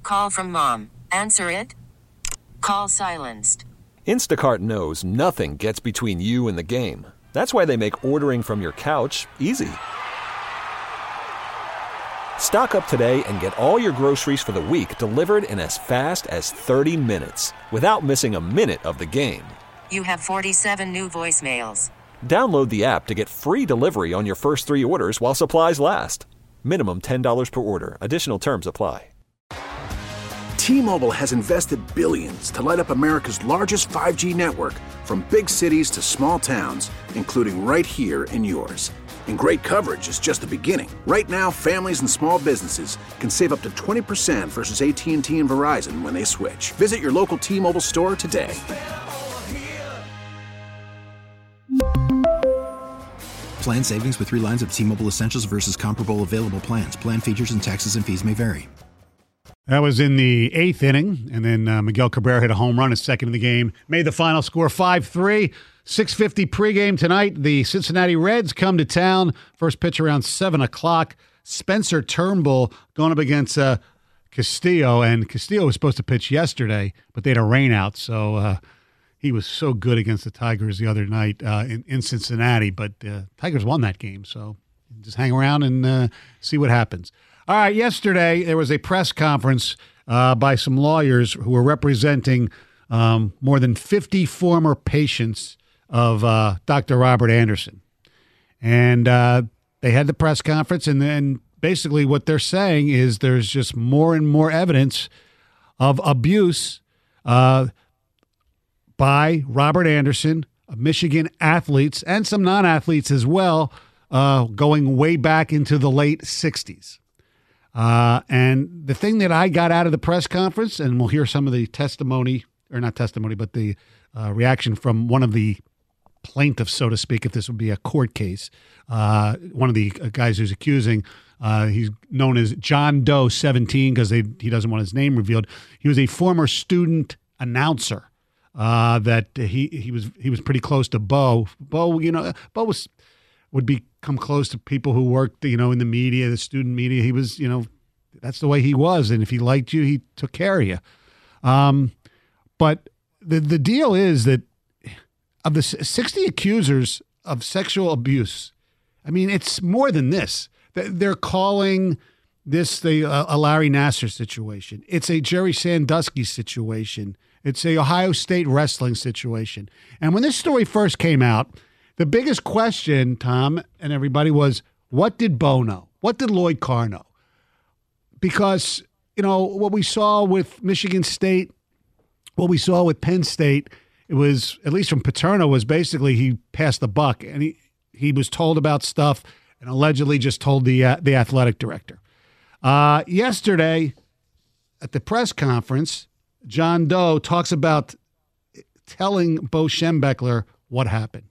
call from mom. Answer it. Call silenced. Instacart knows nothing gets between you and the game. That's why they make ordering from your couch easy. Stock up today and get all your groceries for the week delivered in as fast as 30 minutes without missing a minute of the game. You have 47 new voicemails. Download the app to get free delivery on your first 3 orders while supplies last. Minimum $10 per order. Additional terms apply. T-Mobile has invested billions to light up America's largest 5G network, from big cities to small towns, including right here in yours. And great coverage is just the beginning. Right now, families and small businesses can save up to 20% versus AT&T and Verizon when they switch. Visit your local T-Mobile store today. Plan savings with 3 lines of T-Mobile Essentials versus comparable available plans. Plan features and taxes and fees may vary. That was in the 8th inning, and then Miguel Cabrera hit a home run, his second of the game. Made the final score 5-3. 6:50 pregame tonight. The Cincinnati Reds come to town. First pitch around 7 o'clock. Spencer Turnbull going up against Castillo, and Castillo was supposed to pitch yesterday, but they had a rain out, so he was so good against the Tigers the other night in Cincinnati, but Tigers won that game, so just hang around and see what happens. All right, yesterday there was a press conference by some lawyers who were representing more than 50 former patients of Dr. Robert Anderson. And they had the press conference, and then basically what they're saying is there's just more and more evidence of abuse by Robert Anderson, Michigan athletes, and some non-athletes as well, going way back into the late 60s. And the thing that I got out of the press conference, and we'll hear some of the testimony, or not testimony, but the reaction from one of the plaintiffs, so to speak, if this would be a court case. One of the guys who's accusing, he's known as John Doe 17 because he doesn't want his name revealed. He was a former student announcer that he was pretty close to Bo. Bo would become close to people who worked, in the media, the student media. He was, that's the way he was. And if he liked you, he took care of you. But the deal is that of the 60 accusers of sexual abuse, I mean, it's more than this. They're calling this a Larry Nassar situation. It's a Jerry Sandusky situation. It's a Ohio State wrestling situation. And when this story first came out, the biggest question, Tom and everybody, was, what did Bo know? What did Lloyd Carr know? Because, what we saw with Michigan State, what we saw with Penn State, it was, at least from Paterno, was basically he passed the buck. And he was told about stuff and allegedly just told the athletic director. Yesterday, at the press conference, John Doe talks about telling Bo Schembechler what happened.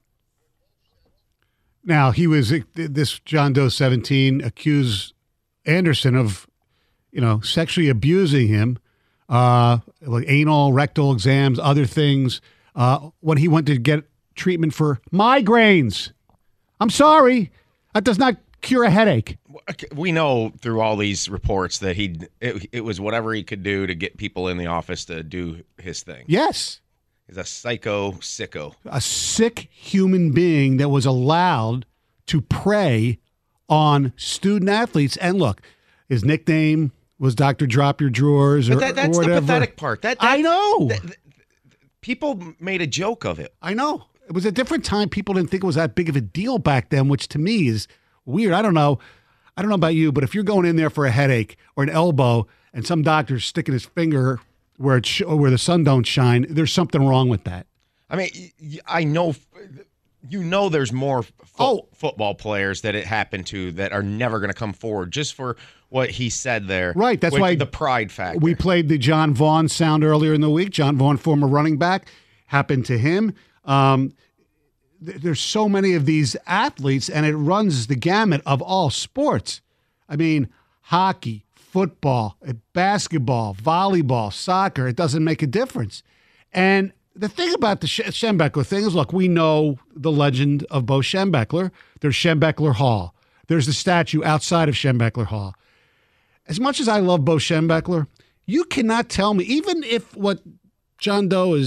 Now, this John Doe 17 accused Anderson of, sexually abusing him, like anal, rectal exams, other things, when he went to get treatment for migraines. I'm sorry. That does not cure a headache. We know through all these reports that it was whatever he could do to get people in the office to do his thing. Yes. He's a sicko. A sick human being that was allowed to prey on student athletes. And look, his nickname was Dr. Drop Your Drawers or whatever. That's the pathetic part. I know. People made a joke of it. I know. It was a different time. People didn't think it was that big of a deal back then, which to me is weird. I don't know about you, but if you're going in there for a headache or an elbow and some doctor's sticking his finger where the sun don't shine, there's something wrong with that. I mean, I know, there's more football players that it happened to that are never going to come forward just for what he said there. Right. That's why the pride factor. We played the John Vaughn sound earlier in the week. John Vaughn, former running back, happened to him. There's so many of these athletes, and it runs the gamut of all sports. I mean, hockey, football, basketball, volleyball, soccer, it doesn't make a difference. And the thing about the Schembechler thing is, look, we know the legend of Bo Schembechler. There's Schembechler Hall. There's the statue outside of Schembechler Hall. As much as I love Bo Schembechler, You cannot tell me, even if what John Doe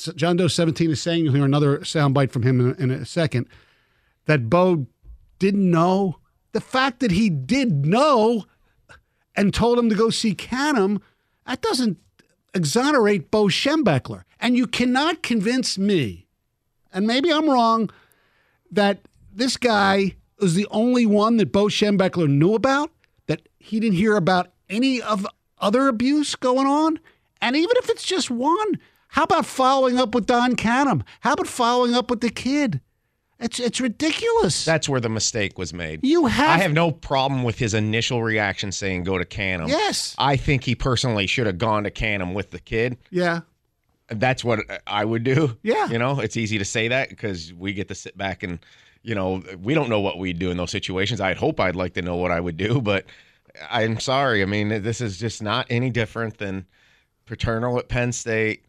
17 is saying, you'll hear another soundbite from him in a second, that Bo didn't know. The fact that he did know and told him to go see Canham, that doesn't exonerate Bo Schembechler. And you cannot convince me, and maybe I'm wrong, that this guy was the only one that Bo Schembechler knew about, that he didn't hear about any of other abuse going on. And even if it's just one, how about following up with Don Canham? How about following up with the kid? It's ridiculous. That's where the mistake was made. I have no problem with his initial reaction saying go to Canham. Yes. I think he personally should have gone to Canham with the kid. Yeah. That's what I would do. Yeah. It's easy to say that because we get to sit back and, we don't know what we'd do in those situations. I'd like to know what I would do, but I'm sorry. I mean, this is just not any different than Paterno at Penn State.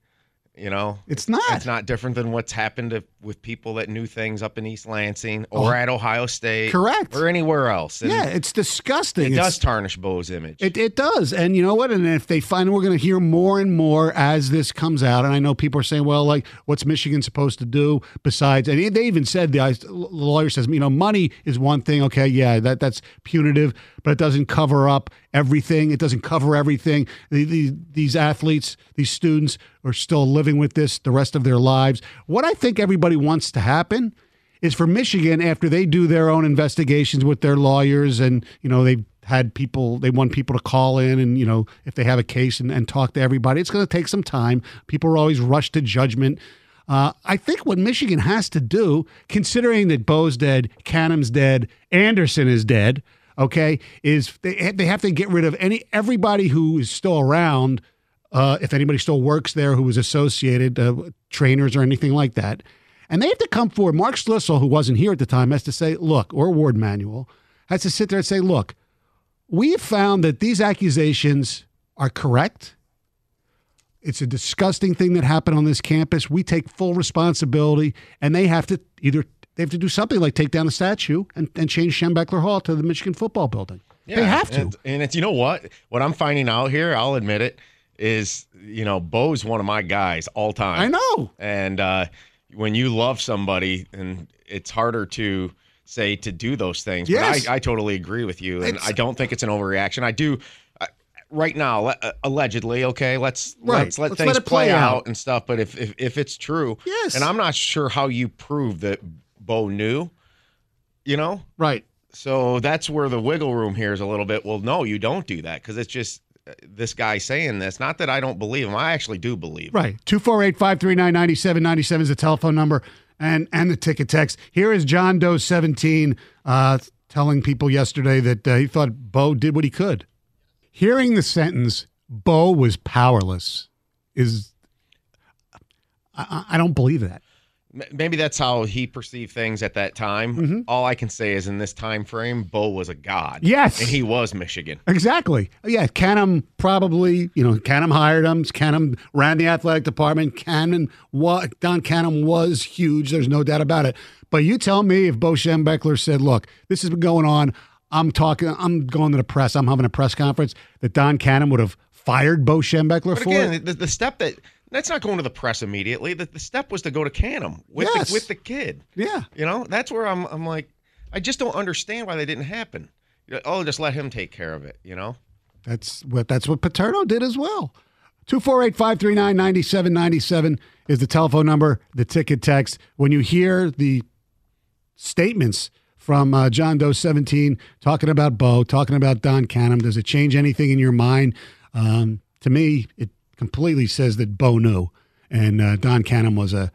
It's not. It's not different than what's happened with people that knew things up in East Lansing or at Ohio State. Correct. Or anywhere else. And it's disgusting. It does tarnish Bo's image. It does. And you know what? And if they find, we're going to hear more and more as this comes out. And I know people are saying, well, like, what's Michigan supposed to do besides? And they even said, the lawyer says, money is one thing. Okay, yeah, that's punitive, but it doesn't cover up everything. It doesn't cover everything. These athletes, these students are still living with this the rest of their lives. What I think everybody wants to happen is for Michigan, after they do their own investigations with their lawyers and, they've had people, they want people to call in and, if they have a case and talk to everybody, it's going to take some time. People are always rushed to judgment. I think what Michigan has to do, considering that Bo's dead, Canham's dead, Anderson is dead, okay, is they have to get rid of everybody who is still around, if anybody still works there who was associated, trainers or anything like that. And they have to come forward. Mark Schlissel, who wasn't here at the time, has to say, look, or Ward Manuel, has to sit there and say, look, we have found that these accusations are correct. It's a disgusting thing that happened on this campus. We take full responsibility, and they have to do something like take down the statue and change Schembechler Hall to the Michigan football building. Yeah, they have to. And it's, what I'm finding out here, I'll admit it, is, Bo's one of my guys all time. I know. And when you love somebody, and it's harder to say to do those things. Yes. But I totally agree with you, and I don't think it's an overreaction. I do. Right now, allegedly, okay, let's let things play out and stuff. But if it's true, yes, and I'm not sure how you prove that Bo knew, right. So that's where the wiggle room here is a little bit. Well, no, you don't do that because it's just this guy saying this. Not that I don't believe him. I actually do believe him. Right. 248-539-9797 is the telephone number and the ticket text. Here is John Doe 17 telling people yesterday that he thought Bo did what he could. Hearing the sentence, Bo was powerless, I don't believe that. Maybe that's how he perceived things at that time. Mm-hmm. All I can say is in this time frame, Bo was a god. Yes. And he was Michigan. Exactly. Yeah, Canham probably, Canham hired him. Canham ran the athletic department. Don Canham was huge. There's no doubt about it. But you tell me if Bo Schembechler said, look, this has been going on. I'm going to the press. I'm having a press conference that Don Canham would have fired Bo Schembechler but for. Again, the step that's not going to the press immediately. The step was to go to Canham with the kid. Yeah. That's where I'm like, I just don't understand why that didn't happen. Just let him take care of it, That's what Paterno did as well. 248-539-9797 is the telephone number, the ticket text. When you hear the statements from John Doe 17 talking about Bo, talking about Don Canham, does it change anything in your mind? To me, it completely says that Bo knew, and Don Canham was a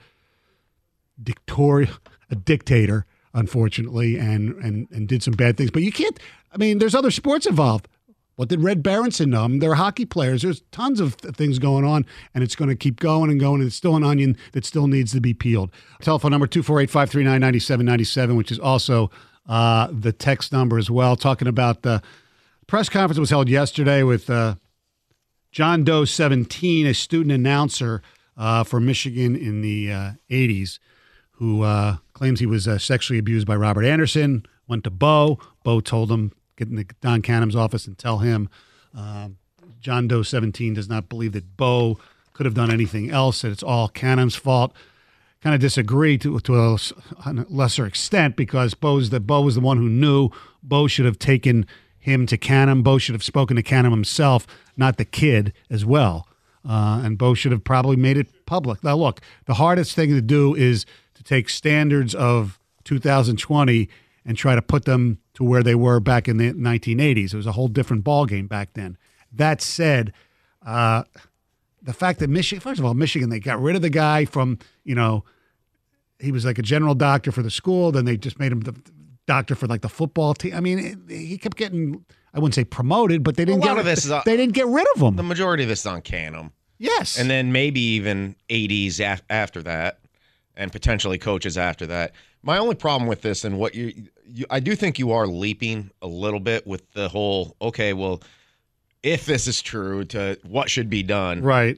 dictator, unfortunately, and did some bad things. But you can't. I mean, there's other sports involved. What did Red Berenson know? They're hockey players. There's tons of things going on, and it's going to keep going and going, and it's still an onion that still needs to be peeled. Telephone number 248-539-9797, which is also the text number as well. Talking about the press conference that was held yesterday with John Doe 17, a student announcer for Michigan in the 80s, who claims he was sexually abused by Robert Anderson, went to Bo. Bo told him, get into Don Canham's office and tell him. John Doe 17 does not believe that Bo could have done anything else, that it's all Canham's fault. Kind of disagree to a lesser extent because Bo was the one who knew. Bo should have taken him to Canham. Bo should have spoken to Canham himself, not the kid as well. And Bo should have probably made it public. Now, look, the hardest thing to do is to take standards of 2020 and try to put them to where they were back in the 1980s. It was a whole different ballgame back then. That said, the fact that Michigan, first of all, Michigan, they got rid of the guy from, he was like a general doctor for the school. Then they just made him the doctor for like the football team. I mean, he kept getting, I wouldn't say promoted, but they didn't they didn't get rid of him. The majority of this is on Canham. Yes. And then maybe even 80s after that, and potentially coaches after that. My only problem with this and what I do think you are leaping a little bit with the whole, okay, well, if this is true, to what should be done. Right.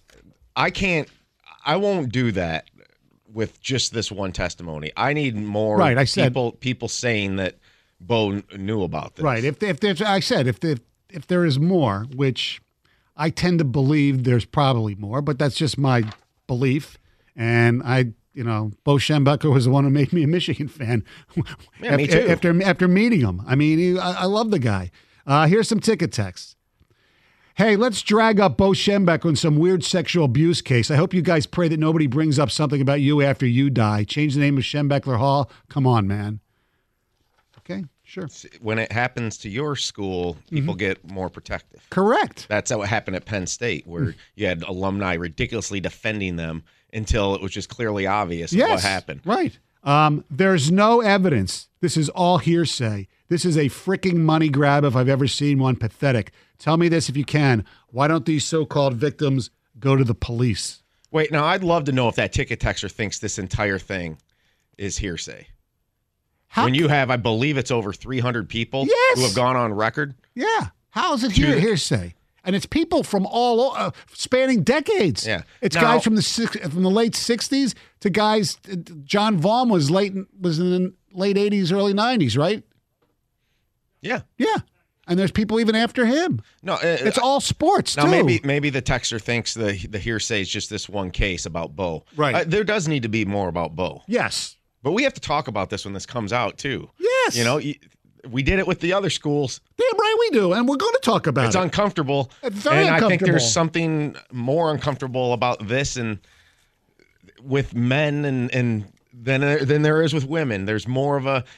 I won't do that with just this one testimony. I need more people saying that Bo knew about this. Right. If there is more, which I tend to believe there's probably more, but that's just my belief. And Bo Schembechler was the one who made me a Michigan fan. Yeah, me too. After meeting him. I mean, I love the guy. Here's some ticket texts. Hey, let's drag up Bo Schembechler in some weird sexual abuse case. I hope you guys pray that nobody brings up something about you after you die. Change the name of Schembechler Hall. Come on, man. Okay, sure. When it happens to your school, people get more protective. Correct. That's how it happened at Penn State, where you had alumni ridiculously defending them until it was just clearly obvious what happened. Right. There's no evidence. This is all hearsay. This is a freaking money grab if I've ever seen one. Pathetic. Tell me this if you can. Why don't these so-called victims go to the police? Wait, now I'd love to know if that ticket texter thinks this entire thing is hearsay. When you have, I believe it's over 300 people who have gone on record. Yeah. How is it hearsay? And it's people from all spanning decades. Yeah. It's guys from the late 60s to guys. John Vaughn was in the late 80s, early 90s, right? Yeah. Yeah. And there's people even after him. No, it's all sports, now, too. maybe the texter thinks the hearsay is just this one case about Bo. Right. There does need to be more about Bo. Yes. But we have to talk about this when this comes out, too. Yes. We did it with the other schools. Damn right we do, and we're going to talk about it. It's uncomfortable. It's very uncomfortable. I think there's something more uncomfortable about this and with men and than there is with women. There's more of a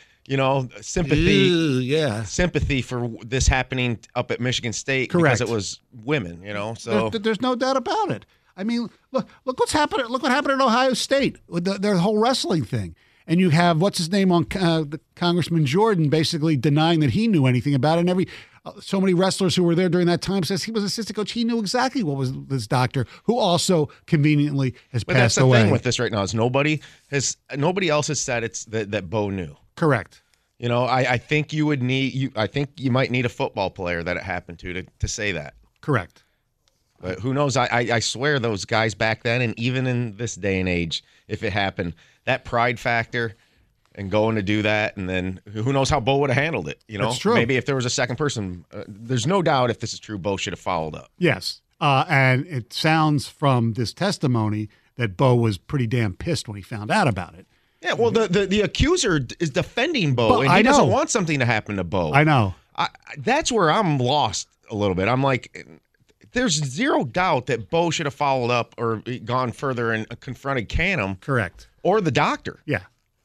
sympathy for this happening up at Michigan State. Correct. Because it was women. So there's no doubt about it. I mean, look what's happening. Look what happened at Ohio State with their whole wrestling thing. And you have, what's his name on the Congressman Jordan basically denying that he knew anything about it. And so many wrestlers who were there during that time says he was assistant coach. He knew exactly what was this doctor who also conveniently has passed away. That's the thing with this right now is nobody else has said it's that Bo knew. Correct. I think you would I think you might need a football player that it happened to say that. Correct. But who knows? I swear those guys back then, and even in this day and age, if it happened, that pride factor and going to do that, and then who knows how Bo would have handled it. That's true. Maybe if there was a second person, there's no doubt if this is true, Bo should have followed up. Yes. And it sounds from this testimony that Bo was pretty damn pissed when he found out about it. Yeah, well, the accuser is defending Bo, and he doesn't want something to happen to Bo. I know. That's where I'm lost a little bit. I'm like, there's zero doubt that Bo should have followed up or gone further and confronted Canham. Correct. Or the doctor. Yeah.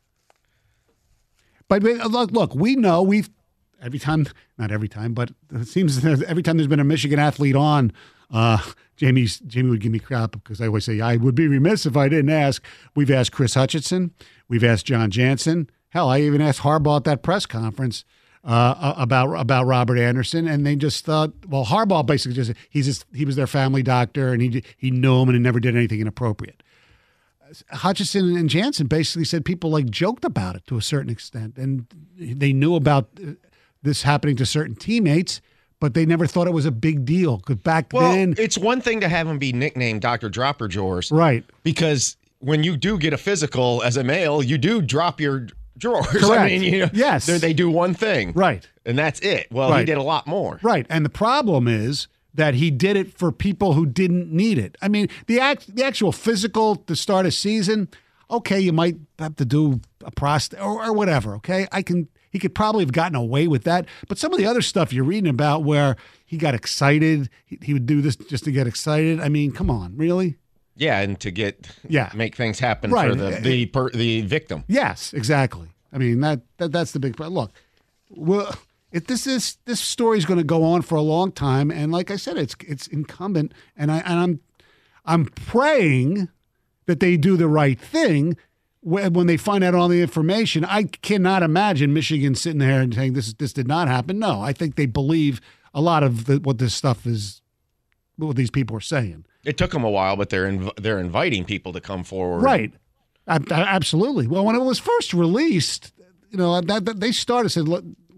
But look, we know not every time, but it seems every time there's been a Michigan athlete on, Jamie would give me crap because I always say, I would be remiss if I didn't ask. We've asked Chris Hutchinson. We've asked John Jansen. Hell, I even asked Harbaugh at that press conference about Robert Anderson, and they just thought, well, Harbaugh basically he was their family doctor, and he knew him and he never did anything inappropriate. Hutchinson and Jansen basically said people joked about it to a certain extent, and they knew about this happening to certain teammates, but they never thought it was a big deal. Because then, it's one thing to have him be nicknamed Dr. Dropper Drawers, right? Because when you do get a physical as a male, you do drop your drawers. Correct. I mean, yes, they do one thing, right, and that's it. Well, right. He did a lot more, right. And the problem is that he did it for people who didn't need it. I mean, the actual physical to start a season, okay, you might have to do a prostate or whatever, okay? He could probably have gotten away with that. But some of the other stuff you're reading about where he got excited, he would do this just to get excited. I mean, come on, really? Yeah, and to make things happen right. for the victim. Yes, exactly. I mean, that's the big problem. Look, well, if this story is going to go on for a long time, and like I said, it's incumbent, and I'm praying that they do the right thing when they find out all the information. I cannot imagine Michigan sitting there and saying this did not happen. No, I think they believe a lot of what this stuff is, what these people are saying. It took them a while, but they're inviting people to come forward. Right. Absolutely. Well, when it was first released, that they started said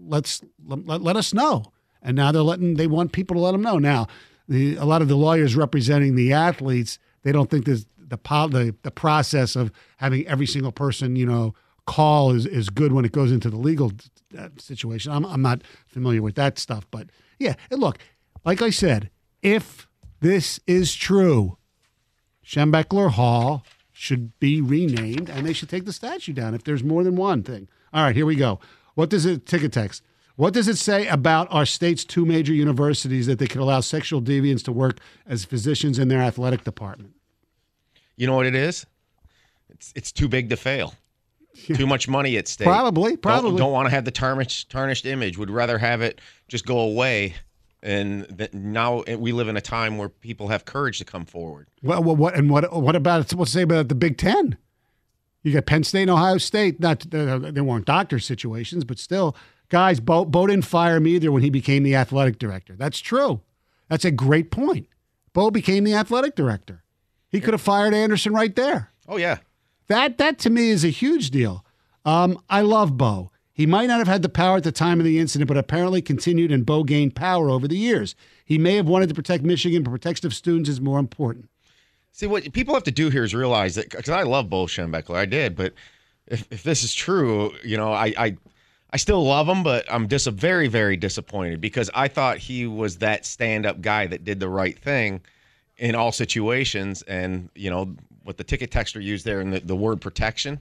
let us know, and now they want people to let them know. Now, a lot of the lawyers representing the athletes, they don't think there's the process of having every single person call is good when it goes into the legal situation. I'm not familiar with that stuff, but yeah. And look, like I said, if this is true, Schembechler Hall should be renamed, and they should take the statue down if there's more than one thing. All right, here we go. What does it, ticket text? What does it say about our state's two major universities that they could allow sexual deviants to work as physicians in their athletic department? You know what it is? It's too big to fail. Yeah. Too much money at stake. Probably. Don't want to have the tarnished image. Would rather have it just go away. And now we live in a time where people have courage to come forward. Well, what about what's to say about the Big Ten? You got Penn State and Ohio State. Not they weren't doctor situations, but still, guys, Bo didn't fire him either when he became the athletic director. That's true. That's a great point. Bo became the athletic director. He could have fired Anderson right there. Oh yeah, that to me is a huge deal. I love Bo. He might not have had the power at the time of the incident, but apparently continued, and Bo gained power over the years. He may have wanted to protect Michigan, but protection of students is more important. See, what people have to do here is realize that, because I love Bo Schembechler, I did, but if this is true, I still love him, but I'm just very, very disappointed because I thought he was that stand-up guy that did the right thing in all situations, and what the ticket texter used there and the word protection,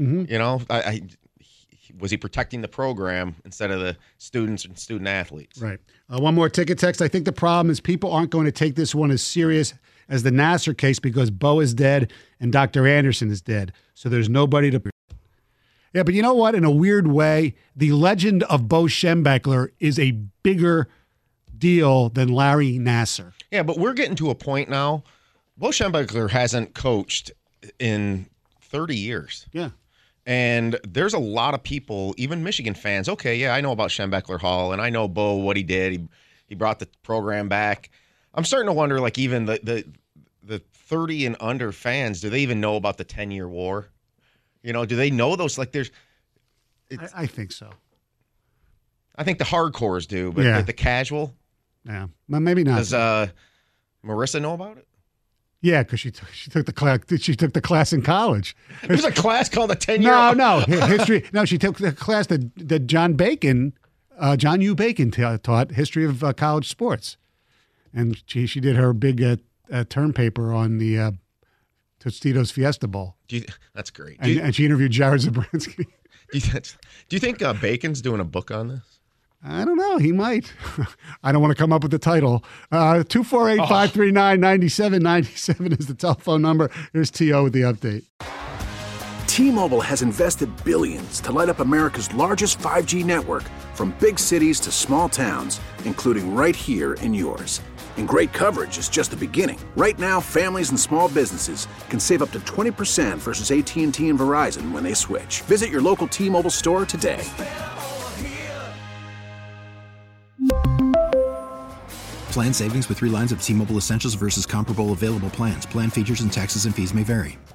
was he protecting the program instead of the students and student athletes? Right. One more ticket text. I think the problem is people aren't going to take this one as serious as the Nassar case because Bo is dead and Dr. Anderson is dead. So there's nobody to... Yeah, but you know what? In a weird way, the legend of Bo Schembechler is a bigger deal than Larry Nassar. Yeah, but we're getting to a point now. Bo Schembechler hasn't coached in 30 years. Yeah. And there's a lot of people, even Michigan fans. Okay, yeah, I know about Schembechler Hall, and I know Bo, what he did. He brought the program back. I'm starting to wonder, like, even the 30 and under fans, do they even know about the 10-year war? Do they know those? Like, I think so. I think the hardcores do, but the casual? Yeah, well, maybe not. Does Marissa know about it? Yeah, because she took the class. She took the class in college. There's a class called the 10-year. No, history. No, she took the class that John U. Bacon taught, history of college sports, and she did her big term paper on the Tostitos Fiesta Bowl. That's great. And she interviewed Jared Zabransky. Do you think Bacon's doing a book on this? I don't know. He might. I don't want to come up with the title. 248-539-9797 is the telephone number. Here's T.O. with the update. T-Mobile has invested billions to light up America's largest 5G network, from big cities to small towns, including right here in yours. And great coverage is just the beginning. Right now, families and small businesses can save up to 20% versus AT&T and Verizon when they switch. Visit your local T-Mobile store today. Plan savings with 3 lines of T-Mobile Essentials versus comparable available plans. Plan features and taxes and fees may vary.